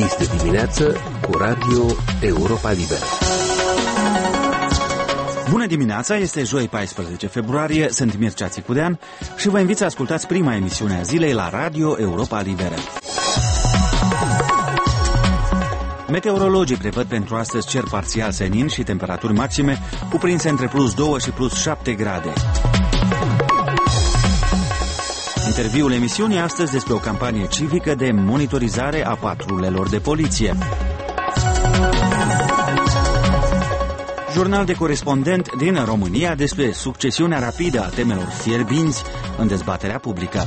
Este dimineață cu Radio Europa Liberă. Bună dimineața, este joi 14 februarie, sunt Mircea Țicudean și vă invit să ascultați prima emisiune a zilei la Radio Europa Liberă. Meteorologii prevăd pentru astăzi cer parțial senin și temperaturi maxime cuprinse între plus 2 și plus 7 grade. Interviul emisiunii astăzi despre o campanie civică de monitorizare a patrulelor de poliție. Jurnal de corespondent din România despre succesiunea rapidă a temelor fierbinți în dezbaterea publică.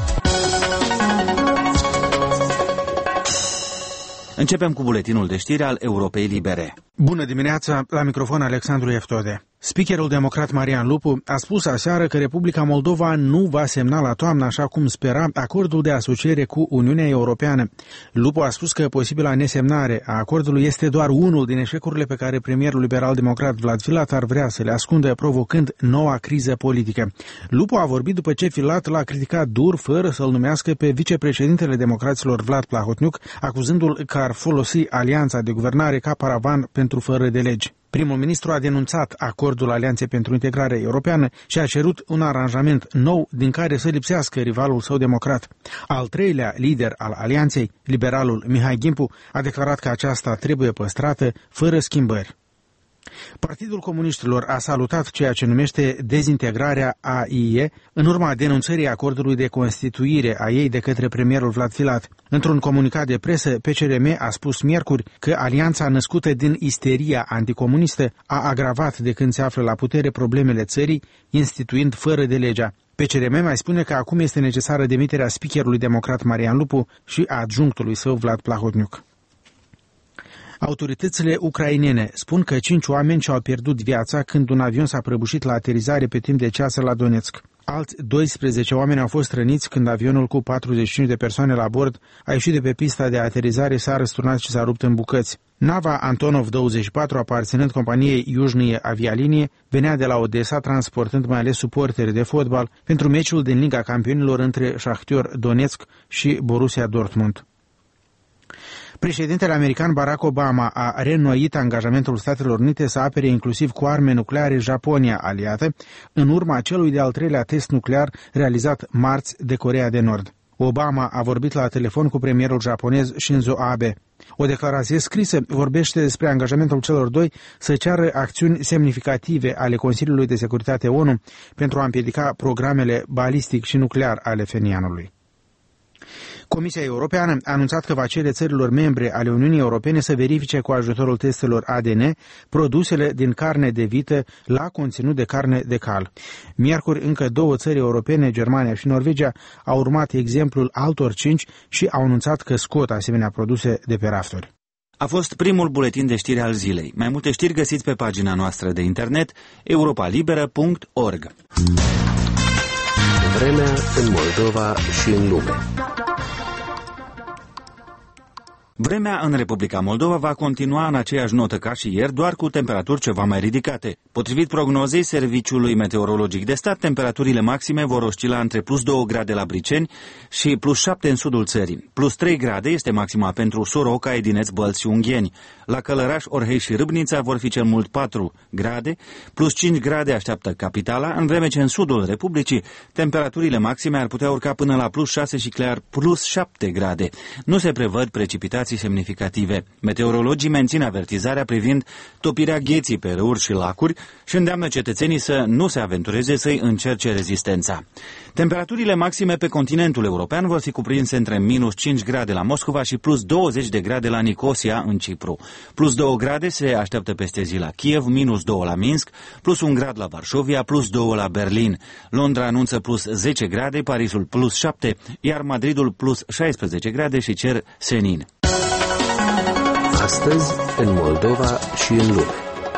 Începem cu buletinul de știri al Europei Libere. Bună dimineața, la microfon Alexandru Eftode. Speakerul democrat Marian Lupu a spus aseară că Republica Moldova nu va semna la toamnă, așa cum spera, acordul de asociere cu Uniunea Europeană. Lupu a spus că posibila nesemnare a acordului este doar unul din eșecurile pe care premierul liberal-democrat Vlad Filat ar vrea să le ascundă, provocând noua criză politică. Lupu a vorbit după ce Filat l-a criticat dur, fără să-l numească pe vicepreședintele democraților Vlad Plahotniuc, acuzându-l că ar folosi alianța de guvernare ca paravan pentru fără de legi. Primul ministru a denunțat acordul Alianței pentru Integrare Europeană și a cerut un aranjament nou din care să lipsească rivalul său democrat. Al treilea lider al Alianței, liberalul Mihai Gimpu, a declarat că aceasta trebuie păstrată fără schimbări. Partidul Comuniștilor a salutat ceea ce numește dezintegrarea AIE în urma denunțării acordului de constituire a ei de către premierul Vlad Filat. Într-un comunicat de presă, PCRM a spus miercuri că alianța născută din isteria anticomunistă a agravat de când se află la putere problemele țării, instituind fără de legea. PCRM mai spune că acum este necesară demiterea speakerului democrat Marian Lupu și a adjunctului său Vlad Plahotniuc. Autoritățile ucrainene spun că 5 oameni și-au pierdut viața când un avion s-a prăbușit la aterizare pe timp de ceasuri la Donetsk. Alți 12 oameni au fost răniți când avionul cu 45 de persoane la bord a ieșit de pe pista de aterizare, s-a răsturnat și s-a rupt în bucăți. Nava Antonov 24, aparținând companiei Yuzhnie Avialinie, venea de la Odessa transportând mai ales suporteri de fotbal pentru meciul din Liga Campionilor între Shakhtar Donetsk și Borussia Dortmund. Președintele american Barack Obama a reînnoit angajamentul Statelor Unite să apere inclusiv cu arme nucleare Japonia aliată, în urma celui de-al treilea test nuclear realizat marți de Coreea de Nord. Obama a vorbit la telefon cu premierul japonez Shinzo Abe. O declarație scrisă vorbește despre angajamentul celor doi să ceară acțiuni semnificative ale Consiliului de Securitate ONU pentru a împiedica programele balistic și nuclear ale Phenianului. Comisia Europeană a anunțat că va cere țărilor membre ale Uniunii Europene să verifice cu ajutorul testelor ADN produsele din carne de vită la conținut de carne de cal. Miercuri, încă 2 țări europene, Germania și Norvegia, au urmat exemplul altor 5 și au anunțat că scot asemenea produse de pe rafturi. A fost primul buletin de știri al zilei. Mai multe știri găsiți pe pagina noastră de internet europalibera.org. Vremea în Moldova și în lume. Vremea în Republica Moldova va continua în aceeași notă ca și ieri, doar cu temperaturi ceva mai ridicate. Potrivit prognozei Serviciului Meteorologic de Stat, temperaturile maxime vor oscila între plus 2 grade la Briceni și plus 7 în sudul țării. Plus 3 grade este maxima pentru Soroca, Edineț, Bălți și Ungheni. La Călăraș, Orhei și Râbnița vor fi cel mult 4 grade, plus 5 grade așteaptă capitala, în vreme ce în sudul Republicii temperaturile maxime ar putea urca până la plus 6 și clar plus 7 grade. Nu se prevăd precipitații semnificative. Meteorologii mențin avertizarea privind topirea gheții pe râuri și lacuri și îndeamnă cetățenii să nu se aventureze să-i încerce rezistența. Temperaturile maxime pe continentul european vor fi cuprinse între minus 5 grade la Moscova și plus 20 de grade la Nicosia, în Cipru. Plus 2 grade se așteaptă peste zi la Kiev, minus 2 la Minsk, plus 1 grad la Varșovia, plus 2 la Berlin. Londra anunță plus 10 grade, Parisul plus 7, iar Madridul plus 16 grade și cer senin. Astăzi, în Moldova și în lume.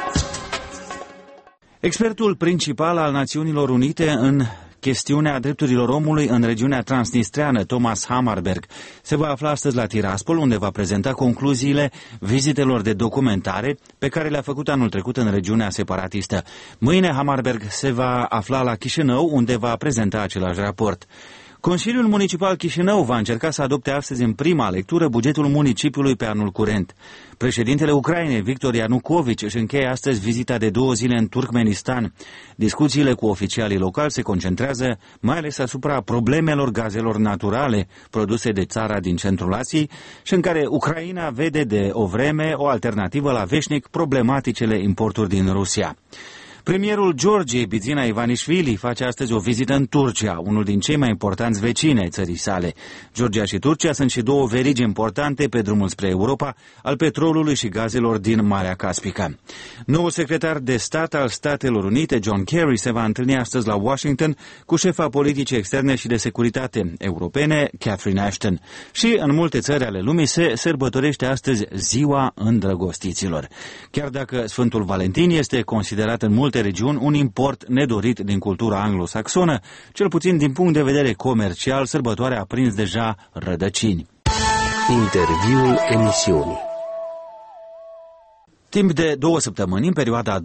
Expertul principal al Națiunilor Unite în chestiunea drepturilor omului în regiunea transnistreană, Thomas Hammarberg, se va afla astăzi la Tiraspol, unde va prezenta concluziile vizitelor de documentare pe care le-a făcut anul trecut în regiunea separatistă. Mâine Hammarberg se va afla la Chișinău, unde va prezenta același raport. Consiliul Municipal Chișinău va încerca să adopte astăzi în prima lectură bugetul municipiului pe anul curent. Președintele Ucrainei, Victor Ianucovici, își încheie astăzi vizita de 2 zile în Turkmenistan. Discuțiile cu oficialii locali se concentrează mai ales asupra problemelor gazelor naturale produse de țara din centrul Asiei și în care Ucraina vede de o vreme o alternativă la veșnic problematicele importuri din Rusia. Premierul Georgiei, Bidzina Ivanișvili, face astăzi o vizită în Turcia, unul din cei mai importanți vecini ai țării sale. Georgia și Turcia sunt și două verigi importante pe drumul spre Europa al petrolului și gazelor din Marea Caspică. Noul secretar de stat al Statelor Unite, John Kerry, se va întâlni astăzi la Washington cu șefa politicii externe și de securitate europene, Catherine Ashton. Și în multe țări ale lumii se sărbătorește astăzi Ziua Îndrăgostiților. Chiar dacă Sfântul Valentin este considerat în multe regiuni un import nedorit din cultura anglosaxonă, cel puțin din punct de vedere comercial, sărbătoarea a prins deja rădăcini. Interviul emisiunii. Timp de 2 săptămâni, în perioada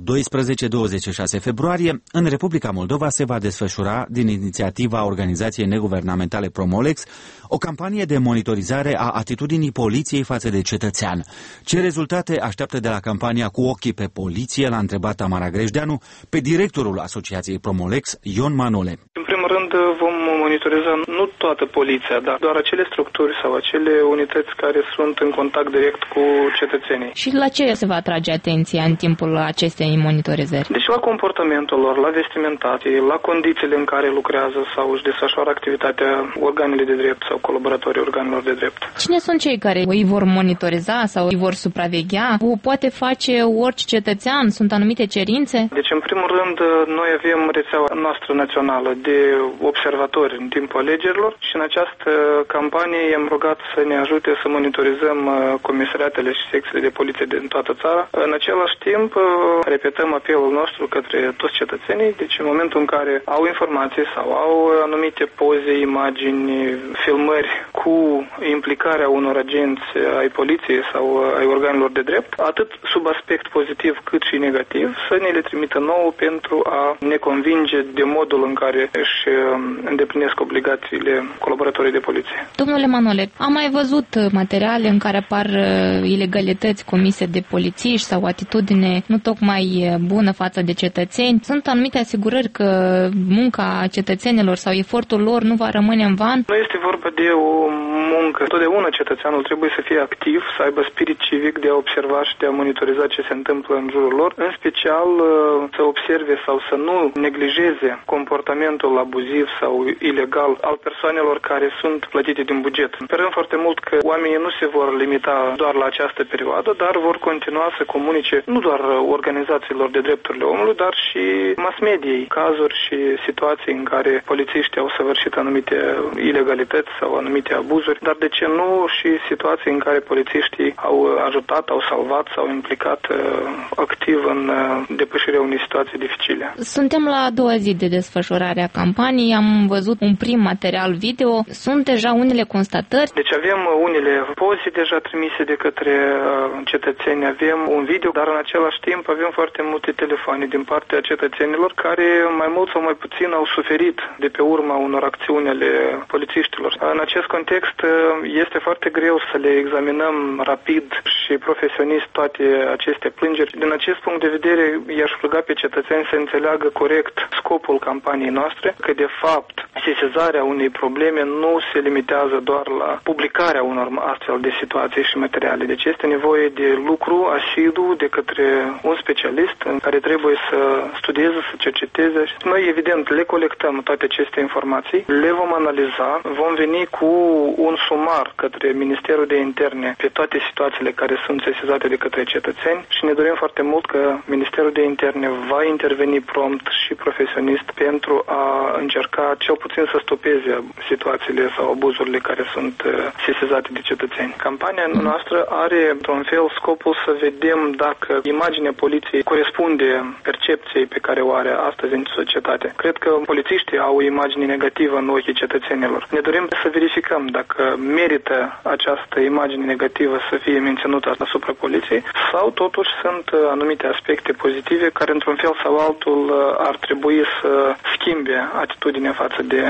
12-26 februarie, în Republica Moldova se va desfășura, din inițiativa organizației neguvernamentale Promolex, o campanie de monitorizare a atitudinii poliției față de cetățean. Ce rezultate așteaptă de la campania Cu ochii pe poliție, l-a întrebat Tamara Grejdeanu pe directorul Asociației Promolex, Ion Manole. În primul rând vom monitoriza nu toată poliția, dar doar acele structuri sau acele unități care sunt în contact direct cu cetățenii. Și la ce se va atrage atenția în timpul acestei monitorizări? Deci la comportamentul lor, la vestimentație, la condițiile în care lucrează sau își desfășoară activitatea organele de drept sau colaboratorii organelor de drept. Cine sunt cei care îi vor monitoriza sau îi vor supraveghea? O poate face orice cetățean? Sunt anumite cerințe? Deci, în primul rând, noi avem rețeaua noastră națională de observatori în timpul alegerilor și în această campanie i-am rugat să ne ajute să monitorizăm comisariatele și secțiile de poliție din toată țara. În același timp, repetăm apelul nostru către toți cetățenii, deci în momentul în care au informații sau au anumite poze, imagini, filmări cu implicarea unor agenți ai poliției sau ai organelor de drept, atât sub aspect pozitiv cât și negativ, să ne le trimită nouă pentru a ne convinge de modul în care își îndeplinesc obligațiile colaboratorii de poliție. Domnule Manole, am mai văzut materiale în care apar ilegalități comise de polițiști sau atitudine nu tocmai bună față de cetățeni. Sunt anumite asigurări că munca cetățenilor sau efortul lor nu va rămâne în van? Nu este vorba de o muncă. Totdeauna cetățeanul trebuie să fie activ, să aibă spirit civic de a observa și de a monitoriza ce se întâmplă în jurul lor, în special să observe sau să nu neglijeze comportamentul abuziv sau ilegal al persoanelor care sunt plătite din buget. Sperăm foarte mult că oamenii nu se vor limita doar la această perioadă, dar vor continua să comunice nu doar organizațiilor de drepturile omului, dar și mass mediei, cazuri și situații în care polițiștii au săvârșit anumite ilegalități sau anumite abuzuri, dar de ce nu și situații în care polițiștii au ajutat, au salvat, s-au implicat activ în depășirea unei situații dificile. Suntem la a doua zi de desfășurare a campaniei, am văzut un prim material video, sunt deja unele constatări? Deci avem unele poze deja trimise de către cetățeni, avem un video, dar în același timp avem foarte multe telefoane din partea cetățenilor care mai mult sau mai puțin au suferit de pe urma unor acțiuni ale polițiștilor. În acest context este foarte greu să le examinăm rapid și profesionist toate aceste plângeri. Din acest punct de vedere, i-aș ruga pe cetățeni să înțeleagă corect scopul campaniei noastre, că de fapt sesizarea unei probleme nu se limitează doar la publicarea unor astfel de situații și materiale. Deci este nevoie de lucru asidu de către un specialist care trebuie să studieze, să cerceteze. Noi, evident, le colectăm toate aceste informații, le vom analiza, vom veni cu un sumar către Ministerul de Interne pe toate situațiile care sunt sesizate de către cetățeni și ne dorim foarte mult că Ministerul de Interne va interveni prompt și profesionist pentru a încerca cel puțin să stopeze situațiile sau abuzurile care sunt sesizate de cetățeni. Campania noastră are, într-un fel, scopul să vedem dacă imaginea poliției corespunde percepției pe care o are astăzi în societate. Cred că polițiștii au o imagine negativă în ochii cetățenilor. Ne dorim să verificăm dacă merită această imagine negativă să fie menținută asupra poliției sau totuși sunt anumite aspecte pozitive care într-un fel sau altul ar trebui să schimbe atitudinea față de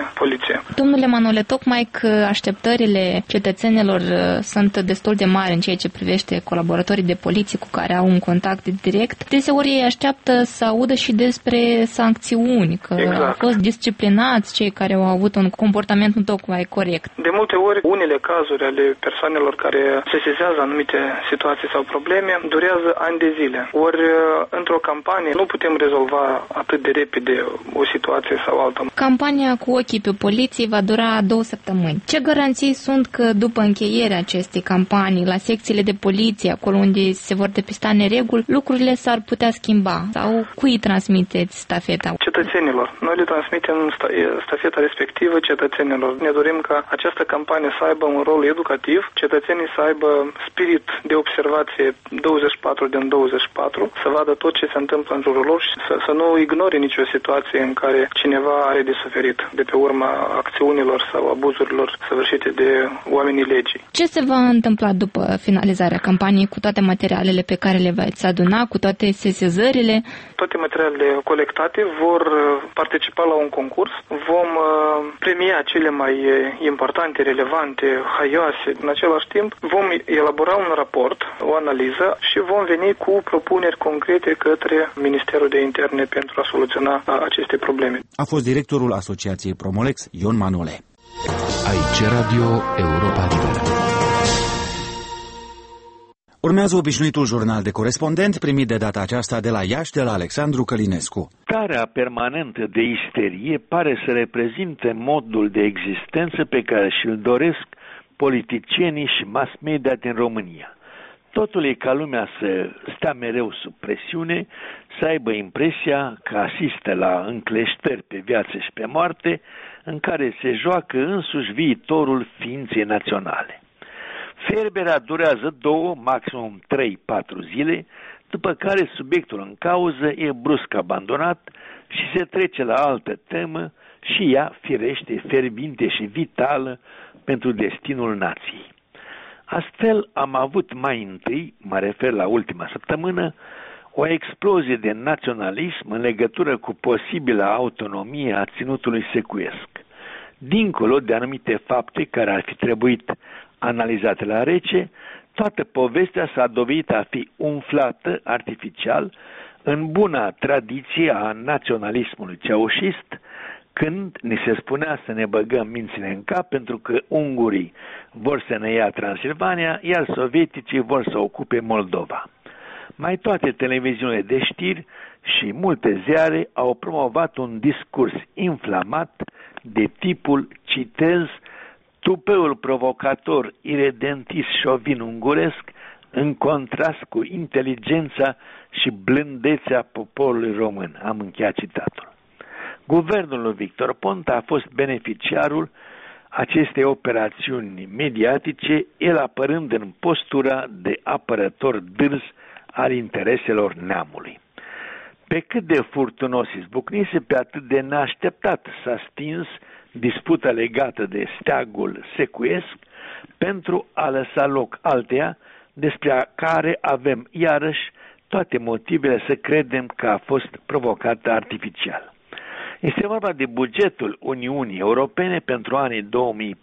poliție. Domnule Manole, tocmai că așteptările cetățenilor sunt destul de mari în ceea ce privește colaboratorii de poliție cu care au un contact direct, deseori ei așteaptă să audă și despre sancțiuni, că au fost disciplinați cei care au avut un comportament nu tocmai corect. De multe ori, unele cazuri ale persoanelor care sesizează anumite situații sau probleme durează ani de zile. Ori, într-o campanie, nu putem rezolva atât de repede o situație sau alta. Campania cu ochii pe poliție va dura 2 săptămâni. Ce garanții sunt că după încheierea acestei campanii, la secțiile de poliție, acolo unde se vor depista nereguli, lucrurile s-ar putea schimba? Sau cui transmiteți stafeta? Cetățenilor. Noi le transmitem stafeta respectivă cetățenilor. Ne dorim ca această campanie să aibă un rol educativ, cetățenii să aibă spirit de observație 24 din 24, să vadă tot ce se întâmplă în jurul lor și să nu ignore nicio situație în care cineva are de suferit de pe urma acțiunilor sau abuzurilor săvârșite de oamenii legii. Ce se va întâmpla după finalizarea campaniei cu toate materialele pe care le veți aduna, cu toate sesizările? Toate materialele colectate vor participa la un concurs. Vom premia cele mai importante, relevante, haioase. În același timp, vom elabora un raport, o analiză și vom veni cu propuneri concrete către Ministerul de Interne pentru a soluționa aceste probleme. A fost directorul Asociației Promolex, Ion Manole. Aici Radio Europa Liberă. Urmează obișnuitul jurnal de corespondent primit de data aceasta de la Iași, de la Alexandru Călinescu. Starea permanentă de isterie pare să reprezinte modul de existență pe care și-l doresc politicienii și mass media din România. Totul e ca lumea să stea mereu sub presiune, să aibă impresia că asistă la încleștări pe viață și pe moarte, în care se joacă însuși viitorul ființei naționale. Fierberea durează 2, maximum 3-4 zile, după care subiectul în cauză e brusc abandonat și se trece la altă temă și ea, firește, fierbinte și vitală pentru destinul nației. Astfel am avut mai întâi, mă refer la ultima săptămână, o explozie de naționalism în legătură cu posibila autonomie a ținutului secuiesc. Dincolo de anumite fapte care ar fi trebuit analizate la rece, toată povestea s-a dovedit a fi umflată artificial în buna tradiție a naționalismului ceaușist, când ni se spunea să ne băgăm mințile în cap pentru că ungurii vor să ne ia Transilvania, iar sovieticii vor să ocupe Moldova. Mai toate televiziunile de știri și multe ziare au promovat un discurs inflamat de tipul, citez, tupeul provocator, iredentist șovin unguresc, în contrast cu inteligența și blândețea poporului român. Am încheiat citatul. Guvernul lui Victor Ponta a fost beneficiarul acestei operațiuni mediatice, el apărând în postura de apărător dârs al intereselor neamului. Pe cât de furtunos izbucnise, pe atât de neașteptat s-a stins disputa legată de steagul secuiesc pentru a lăsa loc alteia despre care avem iarăși toate motivele să credem că a fost provocată artificial. Este vorba de bugetul Uniunii Europene pentru anii 2014-2020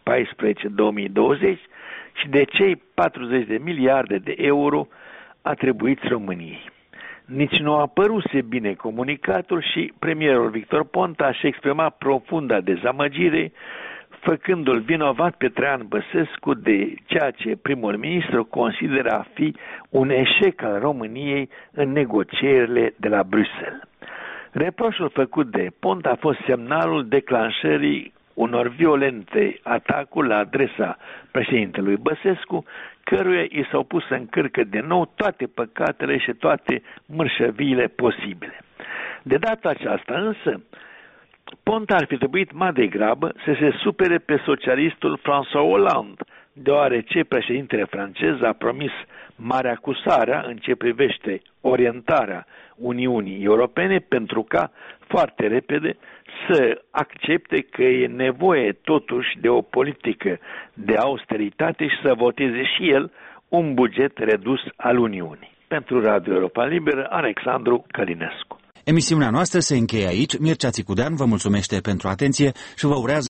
și de cei 40 de miliarde de euro atribuiți României. Nici nu a păruse bine comunicatul și premierul Victor Ponta și-a exprimat profunda dezamăgire, făcându-l vinovat pe Traian Băsescu de ceea ce primul ministru consideră a fi un eșec al României în negocierile de la Bruxelles. Reproșul făcut de Ponta a fost semnalul declanșării unor violente atacuri la adresa președintelui Băsescu, căruia i s-au pus în cârcă de nou toate păcatele și toate mărșăviile posibile. De data aceasta însă, Ponta ar fi trebuit mai degrabă să se supere pe socialistul François Hollande, deoarece președintele francez a promis marea acusarea în ce privește orientarea Uniunii Europene pentru ca foarte repede să accepte că e nevoie totuși de o politică de austeritate și să voteze și el un buget redus al Uniunii. Pentru Radio Europa Liberă, Alexandru Călinescu. Emisiunea noastră se încheie aici. Mircea Țicudean vă mulțumește pentru atenție și vă urează